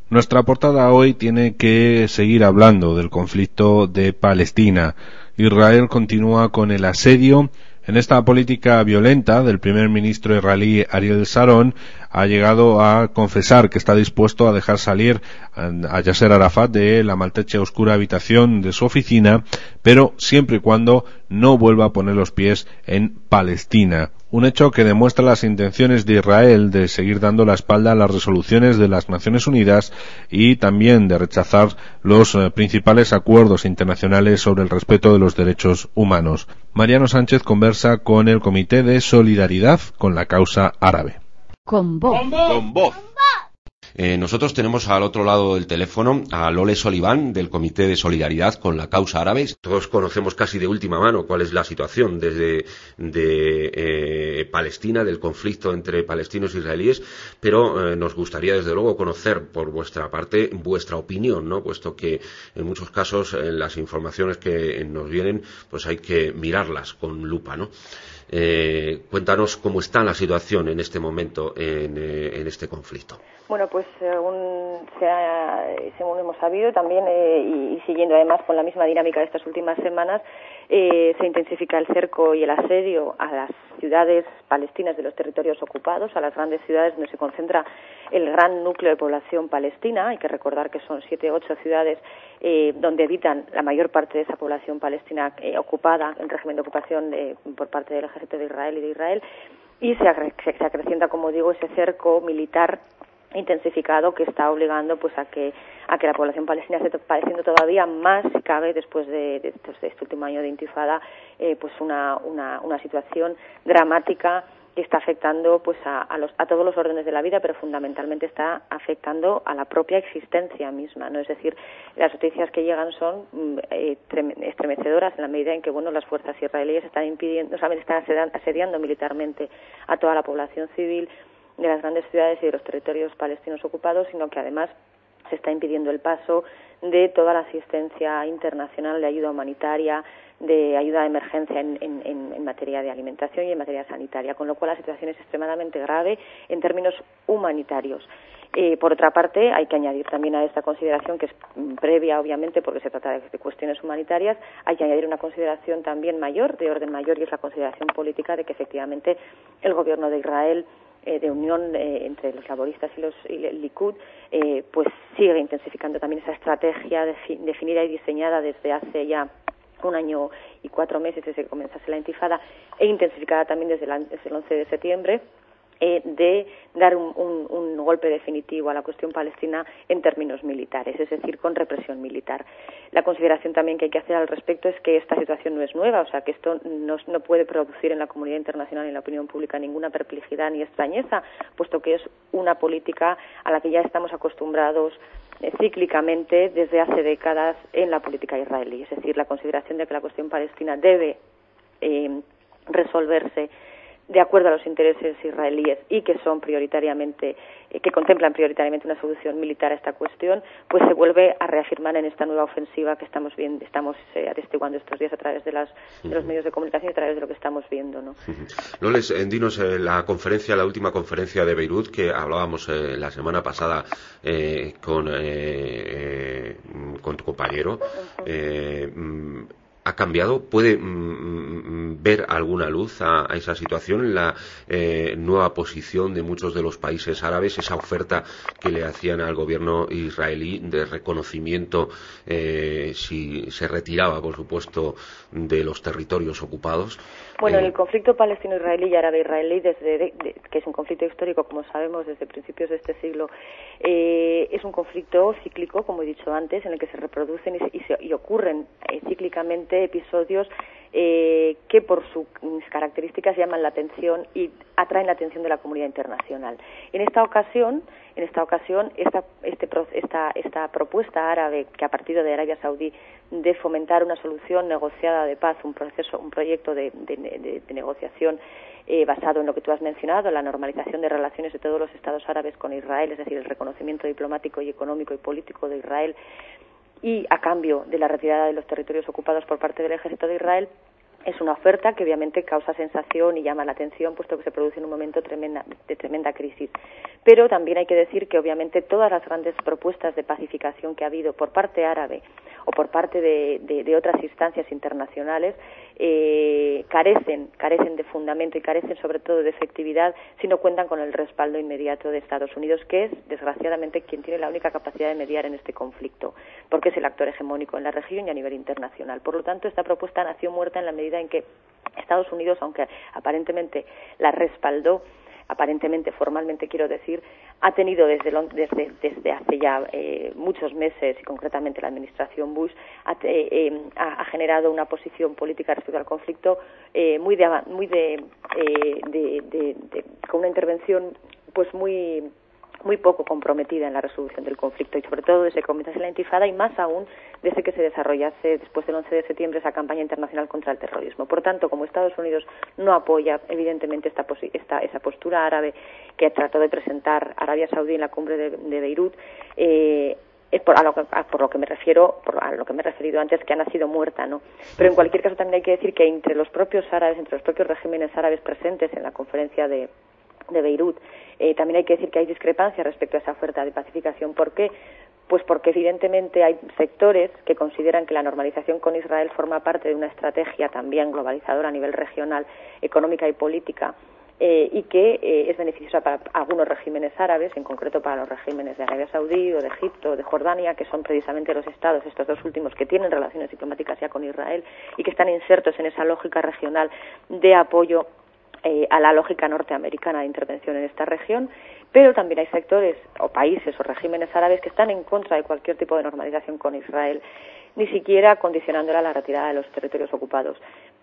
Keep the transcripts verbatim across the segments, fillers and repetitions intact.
Nuestra portada hoy tiene que seguir hablando del conflicto de Palestina. Israel continúa con el asedio. En esta política violenta del primer ministro israelí Ariel Sharon ha llegado a confesar que está dispuesto a dejar salir a Yasser Arafat de la maltrecha y oscura habitación de su oficina, pero siempre y cuando no vuelva a poner los pies en Palestina. Un hecho que demuestra las intenciones de Israel de seguir dando la espalda a las resoluciones de las Naciones Unidas y también de rechazar los eh, principales acuerdos internacionales sobre el respeto de los derechos humanos. Mariano Sánchez conversa con el Comité de Solidaridad con la Causa Árabe. Con voz. Con voz. Eh, nosotros tenemos al otro lado del teléfono a Lole Soliván, del Comité de Solidaridad con la Causa Árabe. Todos conocemos casi de última mano cuál es la situación desde de, eh, Palestina, del conflicto entre palestinos e israelíes, pero eh, nos gustaría desde luego conocer por vuestra parte vuestra opinión, ¿no? Puesto que en muchos casos eh, las informaciones que nos vienen pues hay que mirarlas con lupa, ¿no? Eh, cuéntanos cómo está la situación en este momento en, eh, en este conflicto. Bueno, pues según, se ha, según hemos sabido también eh, y, y siguiendo además con la misma dinámica de estas últimas semanas, eh, se intensifica el cerco y el asedio a las ciudades palestinas de los territorios ocupados, a las grandes ciudades donde se concentra el gran núcleo de población palestina. Hay que recordar que son siete o ocho ciudades eh, donde habitan la mayor parte de esa población palestina eh, ocupada en régimen de ocupación eh, por parte del ejército de Israel y de Israel, y se, acre- se acrecienta, como digo, ese cerco militar intensificado que está obligando pues a que a que la población palestina esté padeciendo todavía más, si cabe, después de, de, de este último año de intifada, eh, pues una, una una situación dramática que está afectando pues a, a los a todos los órdenes de la vida, pero fundamentalmente está afectando a la propia existencia misma, ¿no? Es decir, las noticias que llegan son eh, estremecedoras en la medida en que bueno las fuerzas israelíes están impidiendo, o sea, están asediando militarmente a toda la población civil de las grandes ciudades y de los territorios palestinos ocupados, sino que además se está impidiendo el paso de toda la asistencia internacional de ayuda humanitaria, de ayuda de emergencia en, en, en materia de alimentación y en materia sanitaria, con lo cual la situación es extremadamente grave en términos humanitarios. Eh, por otra parte, hay que añadir también a esta consideración, que es previa, obviamente, porque se trata de, de cuestiones humanitarias, hay que añadir una consideración también mayor, de orden mayor, y es la consideración política de que efectivamente el gobierno de Israel, eh, de unión eh, entre los laboristas y, los, y el Likud, eh, pues sigue intensificando también esa estrategia defi- definida y diseñada desde hace ya un año y cuatro meses desde que comenzase la intifada, e intensificada también desde, la, desde el once de septiembre, eh, de dar un, un, un golpe definitivo a la cuestión palestina en términos militares, es decir, con represión militar. La consideración también que hay que hacer al respecto es que esta situación no es nueva, o sea, que esto no, no puede producir en la comunidad internacional y en la opinión pública ninguna perplejidad ni extrañeza, puesto que es una política a la que ya estamos acostumbrados eh, cíclicamente desde hace décadas en la política israelí, es decir, la consideración de que la cuestión palestina debe eh, resolverse de acuerdo a los intereses israelíes y que son prioritariamente, eh, que contemplan prioritariamente una solución militar a esta cuestión, pues se vuelve a reafirmar en esta nueva ofensiva que estamos viendo, estamos eh, atestiguando estos días a través de, las, de los medios de comunicación y a través de lo que estamos viendo, ¿no? Loles, eh, dinos eh, la conferencia, la última conferencia de Beirut que hablábamos eh, la semana pasada eh, con eh, eh, con tu compañero. Uh-huh. eh, ¿Ha cambiado? ¿Puede mm, ver alguna luz a, a esa situación, la eh, nueva posición de muchos de los países árabes, esa oferta que le hacían al gobierno israelí de reconocimiento eh, si se retiraba, por supuesto, de los territorios ocupados? Bueno, eh, el conflicto palestino-israelí y árabe-israelí, desde de, de, que es un conflicto histórico, como sabemos, desde principios de este siglo, eh, es un conflicto cíclico, como he dicho antes, en el que se reproducen y, se, y, se, y ocurren eh, cíclicamente episodios eh, que por sus características llaman la atención y atraen la atención de la comunidad internacional. En esta ocasión, en esta ocasión, esta, este, esta, esta propuesta árabe que ha partido de Arabia Saudí de fomentar una solución negociada de paz, un proceso, un proyecto de, de, de, de negociación eh, basado en lo que tú has mencionado, la normalización de relaciones de todos los estados árabes con Israel, es decir, el reconocimiento diplomático y económico y político de Israel, y a cambio de la retirada de los territorios ocupados por parte del ejército de Israel, Es una oferta que obviamente causa sensación y llama la atención, puesto que se produce en un momento tremenda, de tremenda crisis. Pero también hay que decir que obviamente todas las grandes propuestas de pacificación que ha habido por parte árabe o por parte de, de, de otras instancias internacionales eh, carecen, carecen de fundamento y carecen sobre todo de efectividad si no cuentan con el respaldo inmediato de Estados Unidos, que es desgraciadamente quien tiene la única capacidad de mediar en este conflicto, porque es el actor hegemónico en la región y a nivel internacional. Por lo tanto, esta propuesta nació muerta en la medida en que Estados Unidos, aunque aparentemente la respaldó, aparentemente, formalmente quiero decir, ha tenido desde, desde, desde hace ya eh, muchos meses, y concretamente la administración Bush, ha, eh, eh, ha generado una posición política respecto al conflicto eh, muy de, muy de, eh, de, de, de, con una intervención pues muy muy poco comprometida en la resolución del conflicto, y sobre todo desde que comenzase la intifada y más aún desde que se desarrollase después del once de septiembre esa campaña internacional contra el terrorismo. Por tanto, como Estados Unidos no apoya evidentemente esta, esta esa postura árabe que trató de presentar Arabia Saudí en la cumbre de, de Beirut, eh, es por, a lo que, a, por lo que me refiero, por a lo que me he referido antes, que ha nacido muerta, ¿no? Pero en cualquier caso también hay que decir que entre los propios árabes, entre los propios regímenes árabes presentes en la conferencia de de Beirut, eh, también hay que decir que hay discrepancias respecto a esa oferta de pacificación. ¿Por qué? Pues porque evidentemente hay sectores que consideran que la normalización con Israel forma parte de una estrategia también globalizadora a nivel regional, económica y política, eh, y que eh, es beneficiosa para algunos regímenes árabes, en concreto para los regímenes de Arabia Saudí o de Egipto o de Jordania, que son precisamente los estados, estos dos últimos, que tienen relaciones diplomáticas ya con Israel y que están insertos en esa lógica regional de apoyo Eh, a la lógica norteamericana de intervención en esta región, pero también hay sectores o países o regímenes árabes que están en contra de cualquier tipo de normalización con Israel, ni siquiera condicionándola a la retirada de los territorios ocupados.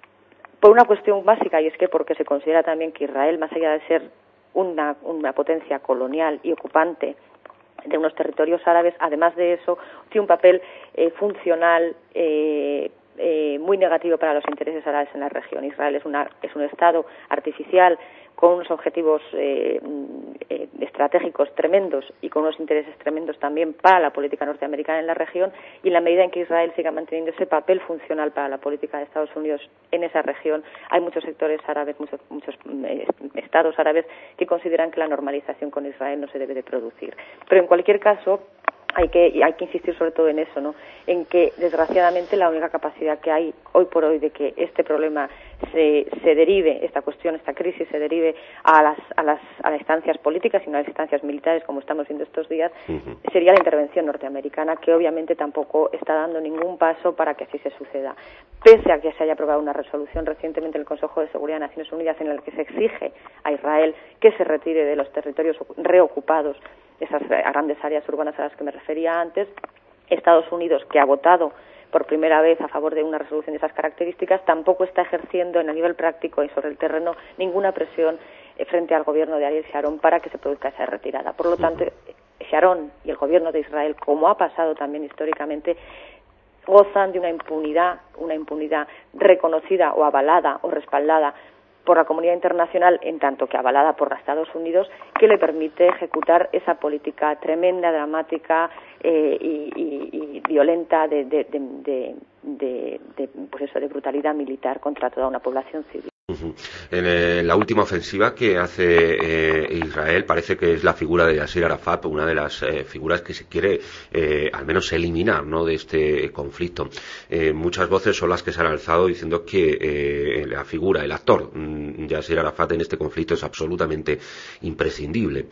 Por una cuestión básica, y es que porque se considera también que Israel, más allá de ser una, una potencia colonial y ocupante de unos territorios árabes, además de eso, tiene un papel eh, funcional eh, Eh, muy negativo para los intereses árabes en la región. Israel es, una, es un Estado artificial con unos objetivos eh, eh, estratégicos tremendos y con unos intereses tremendos también para la política norteamericana en la región, y en la medida en que Israel siga manteniendo ese papel funcional para la política de Estados Unidos en esa región, hay muchos sectores árabes, muchos, muchos eh, estados árabes que consideran que la normalización con Israel no se debe de producir. Pero en cualquier caso, hay que y hay que insistir sobre todo en eso, ¿no? En que desgraciadamente la única capacidad que hay hoy por hoy de que este problema se, se derive, esta cuestión, esta crisis se derive a las a las a las instancias políticas y no a las instancias militares, como estamos viendo estos días, uh-huh. sería la intervención norteamericana, que obviamente tampoco está dando ningún paso para que así se suceda. Pese a que se haya aprobado una resolución recientemente en el Consejo de Seguridad de Naciones Unidas en la que se exige a Israel que se retire de los territorios reocupados, esas grandes áreas urbanas a las que me refería antes, Estados Unidos, que ha votado por primera vez a favor de una resolución de esas características, tampoco está ejerciendo en el nivel práctico y sobre el terreno ninguna presión frente al gobierno de Ariel Sharon para que se produzca esa retirada. Por lo tanto, Sharon y el gobierno de Israel, como ha pasado también históricamente, gozan de una impunidad, una impunidad reconocida o avalada o respaldada por la comunidad internacional, en tanto que avalada por Estados Unidos, que le permite ejecutar esa política tremenda, dramática eh, y, y, y violenta de, de, de, de, de, de, pues eso, de brutalidad militar contra toda una población civil. Uh-huh. En eh, la última ofensiva que hace eh, Israel parece que es la figura de Yasser Arafat, una de las eh, figuras que se quiere eh, al menos eliminar, ¿no?, de este conflicto. Eh, muchas voces son las que se han alzado diciendo que eh, la figura, el actor mm, Yasser Arafat en este conflicto es absolutamente imprescindible.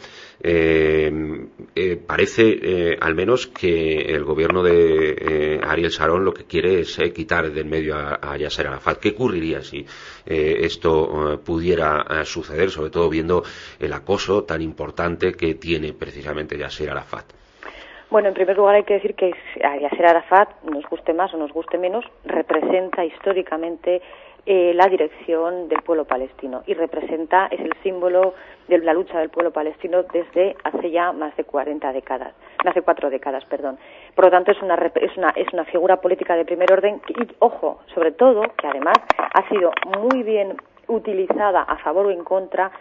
Eh, eh, parece eh, al menos que el gobierno de eh, Ariel Sharon lo que quiere es eh, quitar del medio a, a Yasser Arafat. ¿Qué ocurriría si eh, esto uh, pudiera uh, suceder, sobre todo viendo el acoso tan importante que tiene precisamente Yasser Arafat? Bueno, en primer lugar hay que decir que Yasser Arafat, nos guste más o nos guste menos, representa históricamente eh, la dirección del pueblo palestino y representa, es el símbolo de la lucha del pueblo palestino desde hace ya más de cuarenta décadas, más de cuatro décadas, perdón. Por lo tanto, es una, es una, es una figura política de primer orden y, ojo, sobre todo, que además ha sido muy bien utilizada a favor o en contra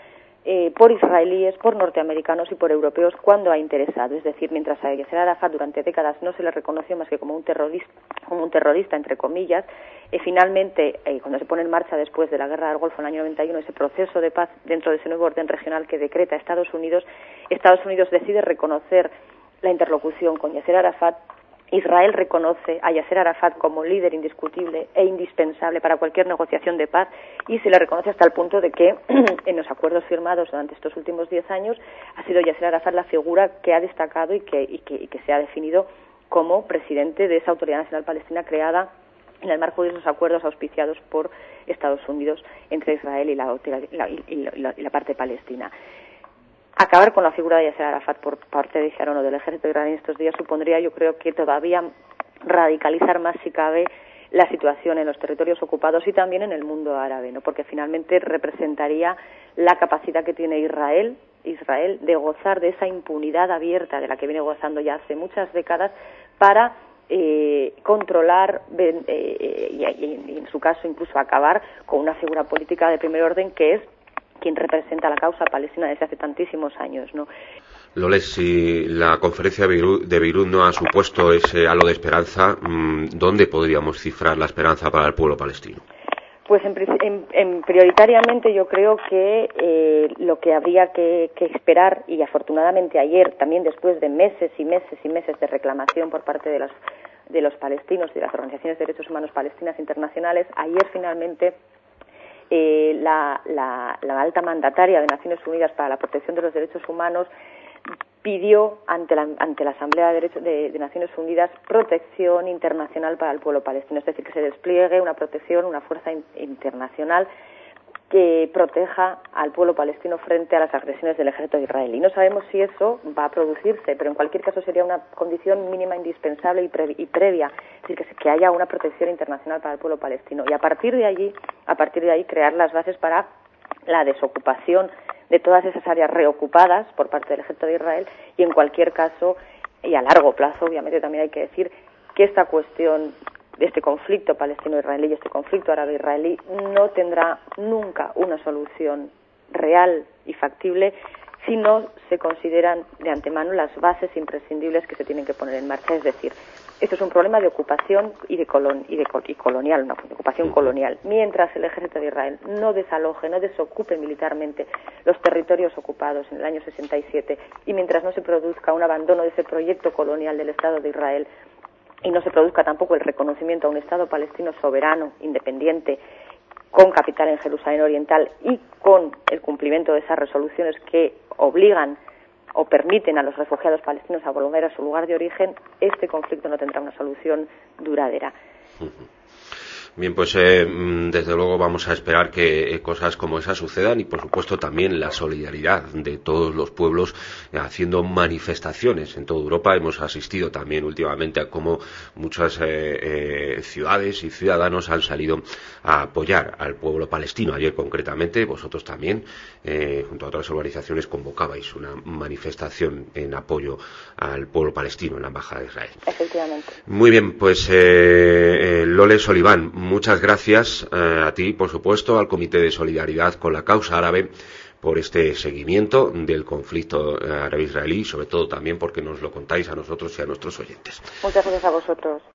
eh, por israelíes, por norteamericanos y por europeos cuando ha interesado. Es decir, mientras a Yasser Arafat durante décadas no se le reconoció más que como un terrorista, como un terrorista entre comillas, eh, finalmente, eh, cuando se pone en marcha después de la Guerra del Golfo en el año noventa y uno, ese proceso de paz dentro de ese nuevo orden regional que decreta Estados Unidos, Estados Unidos decide reconocer la interlocución con Yasser Arafat. Israel reconoce a Yasser Arafat como líder indiscutible e indispensable para cualquier negociación de paz y se le reconoce hasta el punto de que en los acuerdos firmados durante estos últimos diez años ha sido Yasser Arafat la figura que ha destacado y que, y que, y que se ha definido como presidente de esa Autoridad Nacional Palestina creada en el marco de esos acuerdos auspiciados por Estados Unidos entre Israel y la, y la, y la, y la parte palestina. Acabar con la figura de Yasser Arafat por parte de Sharon o del ejército israelí en estos días supondría, yo creo, que todavía radicalizar más, si cabe, la situación en los territorios ocupados y también en el mundo árabe, ¿no? Porque finalmente representaría la capacidad que tiene Israel, Israel de gozar de esa impunidad abierta de la que viene gozando ya hace muchas décadas para eh, controlar eh, y, y, y en su caso incluso acabar con una figura política de primer orden que es quien representa la causa palestina desde hace tantísimos años, ¿no? Loles, si la conferencia de Beirut, de Beirut no ha supuesto ese halo de esperanza, ¿dónde podríamos cifrar la esperanza para el pueblo palestino? Pues en, en, en, prioritariamente yo creo que eh, lo que habría que, que esperar, y afortunadamente ayer, también después de meses y meses y meses de reclamación por parte de los, de los palestinos y de las organizaciones de derechos humanos palestinas internacionales, ayer finalmente Eh, la, la, la alta mandataria de Naciones Unidas para la protección de los derechos humanos pidió ante la, ante la Asamblea de, Derecho, de, de Naciones Unidas protección internacional para el pueblo palestino, es decir, que se despliegue una protección, una fuerza in, internacional que proteja al pueblo palestino frente a las agresiones del ejército israelí. No sabemos si eso va a producirse, pero en cualquier caso sería una condición mínima indispensable y, pre- y previa, es decir, que, que haya una protección internacional para el pueblo palestino. Y a partir de allí, a partir de ahí, crear las bases para la desocupación de todas esas áreas reocupadas por parte del ejército de Israel y en cualquier caso, y a largo plazo, obviamente también hay que decir que esta cuestión de este conflicto palestino-israelí y este conflicto árabe-israelí no tendrá nunca una solución real y factible si no se consideran de antemano las bases imprescindibles que se tienen que poner en marcha. Es decir, esto es un problema de ocupación y de, colon, y de y colonial, una ocupación colonial. Mientras el ejército de Israel no desaloje, no desocupe militarmente los territorios ocupados en el año sesenta y siete y mientras no se produzca un abandono de ese proyecto colonial del Estado de Israel, y no se produzca tampoco el reconocimiento a un Estado palestino soberano, independiente, con capital en Jerusalén Oriental y con el cumplimiento de esas resoluciones que obligan o permiten a los refugiados palestinos a volver a su lugar de origen, este conflicto no tendrá una solución duradera. Bien, pues eh, desde luego vamos a esperar que eh, cosas como esas sucedan y por supuesto también la solidaridad de todos los pueblos eh, haciendo manifestaciones en toda Europa. Hemos asistido también últimamente a cómo muchas eh, eh, ciudades y ciudadanos han salido a apoyar al pueblo palestino. Ayer concretamente vosotros también, eh, junto a otras organizaciones, convocabais una manifestación en apoyo al pueblo palestino en la Embajada de Israel. Efectivamente. Muy bien, pues eh, eh, Loles Oliván, muchas gracias eh, a ti, por supuesto, al Comité de Solidaridad con la Causa Árabe por este seguimiento del conflicto árabe-israelí, sobre todo también porque nos lo contáis a nosotros y a nuestros oyentes. Muchas gracias a vosotros.